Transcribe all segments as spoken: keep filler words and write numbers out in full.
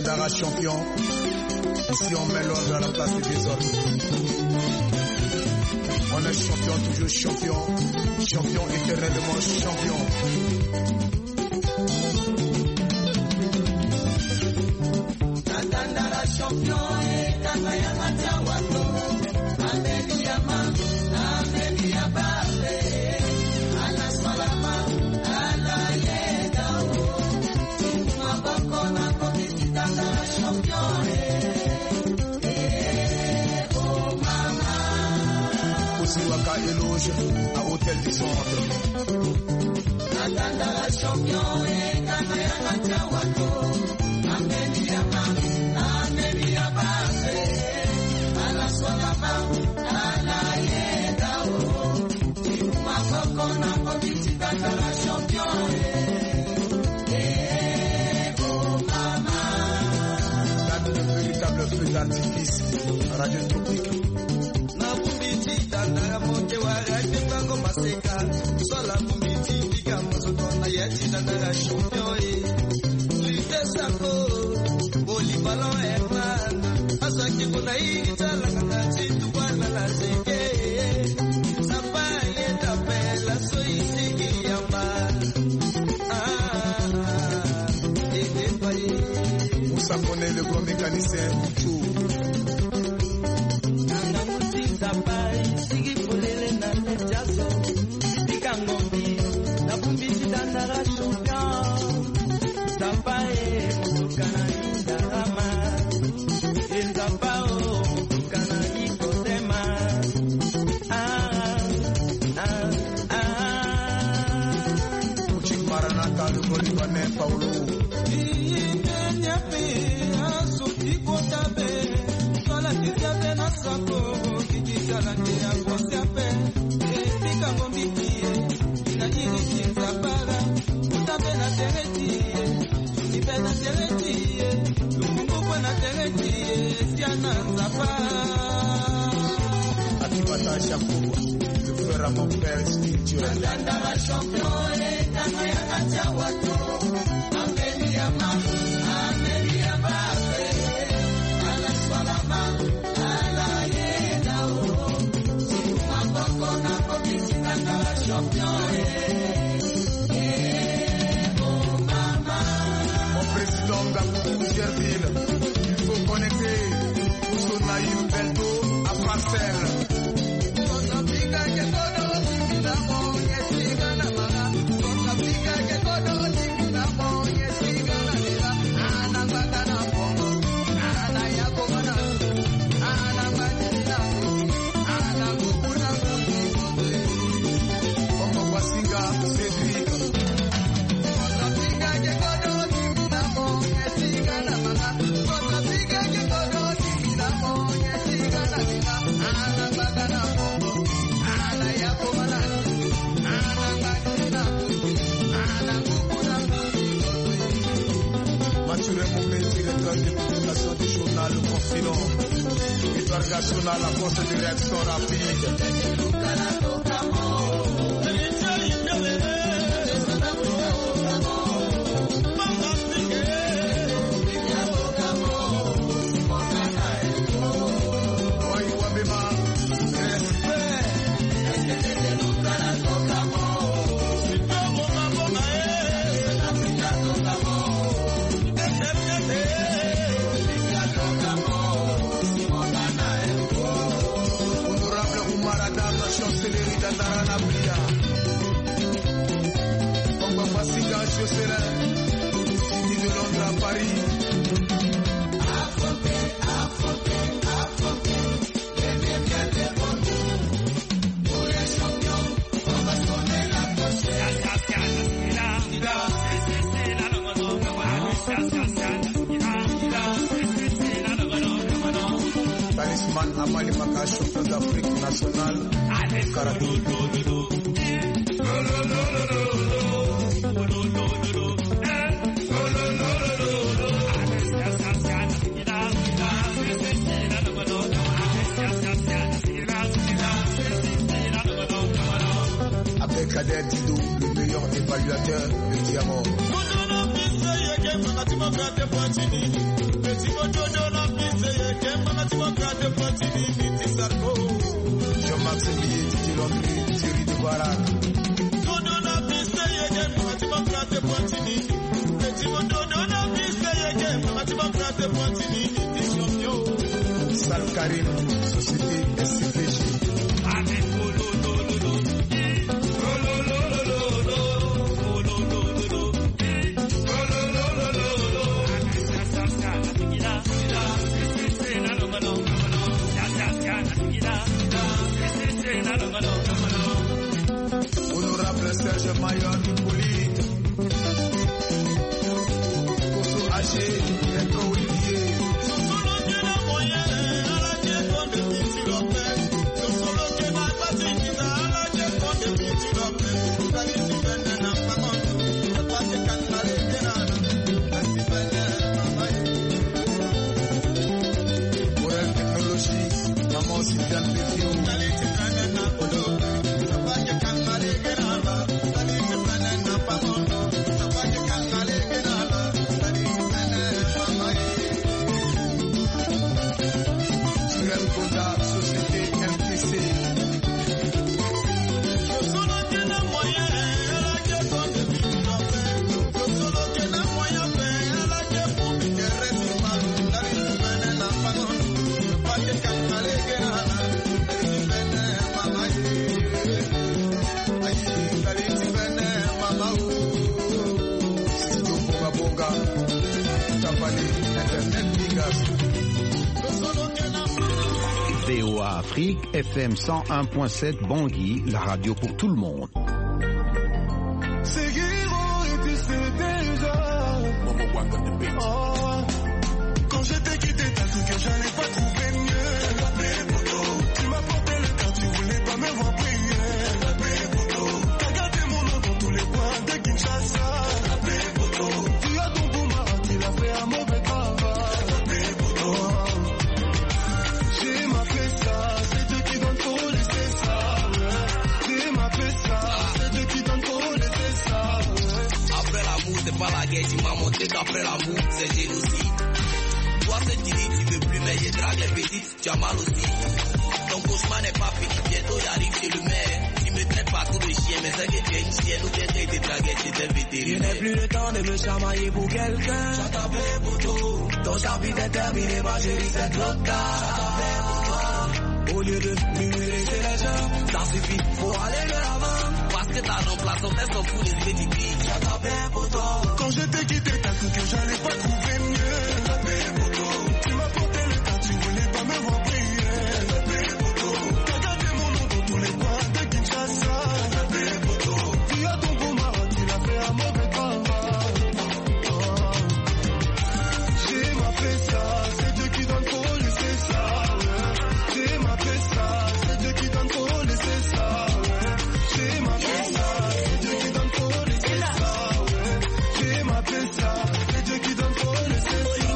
Dandara champion. Ici on met l'ordre à la place des désordres. On est champion, toujours champion. Champion éternellement champion. Dandara champion et Kangaya Matawato. Amelia Man, Amelia Babe. Ala Salama, Ala Yedao. Mabako na komiti Dandara champion. Waka éloge à Hôtel du Centre. Dandara champion et Kangaya Matawato. Amelia Man, Amelia Babe. Ala Salama, Ala Yedao. Mabako na komiti Dandara champion. Feu d'artifice, radio tropique. Na bumbiti dandara moke wara tengango maseka. Sola bumbiti diga mozotona yachi dandara champion e. Lite sako, boli ballon erman. Asaki kuna hii tala ngana chitu bwana la zeke. Sapa yenda pela so isiki yamba. Ah, eh eh pai. Moussa connaît le grand mécanicien tout. Akibata Chakoua, le frère à mon père spirituel. Dandara champion et Kangaya Matawato. Amelia Man, Amelia Babe. Ala Salama, Ala Yedao. Mabako na komiti Dandara champion. Mon président Gabou Gerville, il faut connecter Sonaïm Belto à Marcel. Directeur de publication du journal Le Confident. Étoile nationale, la force de réaction rapide. Je serai City de Londres à Paris. Affronté, affronté, affronté. Les mêmes bien des bons. Pour les champions, on va sonner la cloche. Talisman Amali Maka, champion d'Afrique nationale. Karaté. Kader Didou, le meilleur évaluateur de diamant. Karim, société S C P G. Honorable Serge Mayor Hippolyte, Koso Haché, Maître Olivier. V O A Afrique, F M cent un point sept, Bangui, la radio pour tout le monde. Oh, quand je t'ai quitté, t'as cru que j'allais pas trouver mieux. Tu m'as porté le cœur, tu voulais pas me voir briller. T'as gardé mon nom dans tous les coins de Kinshasa. Tu as ton boomerang, tu l'as fait un mauvais travail. J'ai m'a fait ça, c'est Dieu qui donne pour laisser ça. J'ai m'a fait ça, c'est Dieu qui donne pour laisser ça. Après l'amour, c'est pas la guerre, tu m'as montré qu'après l'amour, c'est génocide. Toi, c'est tu dis, tu veux plus, mais j'ai dragué petite, tu as mal aussi. Ton cauchemar n'est pas fini, bientôt j'arrive chez le maire. Tu me traites pas comme de chien, mais c'est que tu es une chienne ou bien tu as été dragué, tu es vétérinaire. Je n'ai plus le temps de me chamailler pour quelqu'un. J'attendais pour tout. Ton chapitre est terminé, ma chérie, c'est trop tard. J'attendais pour toi. Au lieu de me laisser les gens, ça suffit, faut aller de l'avant. Parce que ta remplaçante, elle s'en fout des bénéfices. J'attendais pour toi. Quand je t'ai quitté, t'as cru que j'allais pas trouver mieux. Tu m'as porté le temps, tu voulais pas me voir briller. T'as gardé mon nom dans tous les coins de Kinshasa. Tu as ton boomerang, tu l'as fait un mauvais travail. J'ai m'a fait ça, c'est Dieu qui donne pour laisser ça. J'ai m'a fait ça, c'est Dieu qui donne pour laisser ça. J'ai m'a fait ça, c'est Dieu qui donne pour laisser ça. J'ai m'a fait ça, c'est Dieu qui donne pour laisser ça.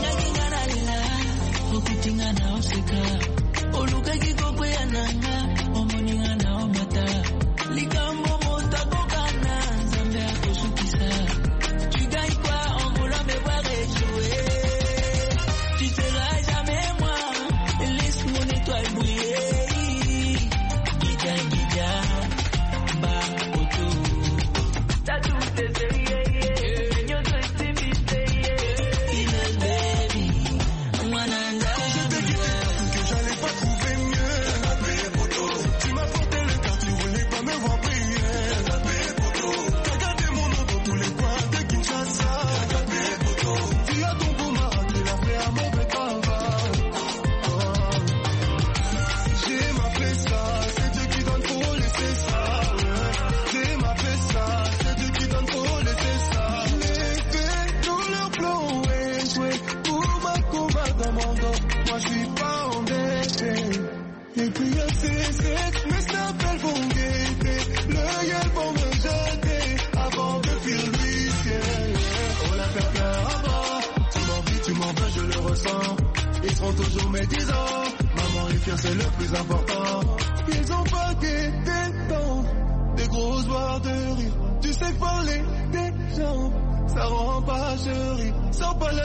Toujours mes dix ans, maman est fière, c'est le plus important. Ils ont paqué des temps, des grosses barres de rire. Tu sais parler des gens, ça rend pas chérie. Sors pas la